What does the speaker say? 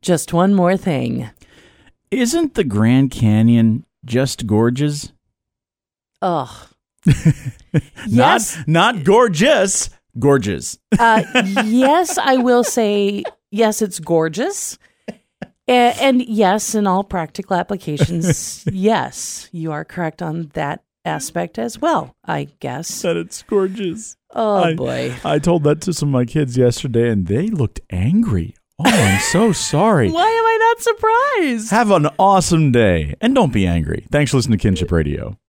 Just one more thing. Isn't the Grand Canyon just gorgeous? Ugh. Yes. Not gorgeous, gorgeous. Yes, I will say, yes, it's gorgeous. And yes, in all practical applications, yes, you are correct on that aspect as well, I guess. That it's gorgeous. Oh, boy. I told that to some of my kids yesterday, and they looked angry. Oh, I'm so sorry. Why am I not surprised? Have an awesome day, and don't be angry. Thanks for listening to Kinship Radio.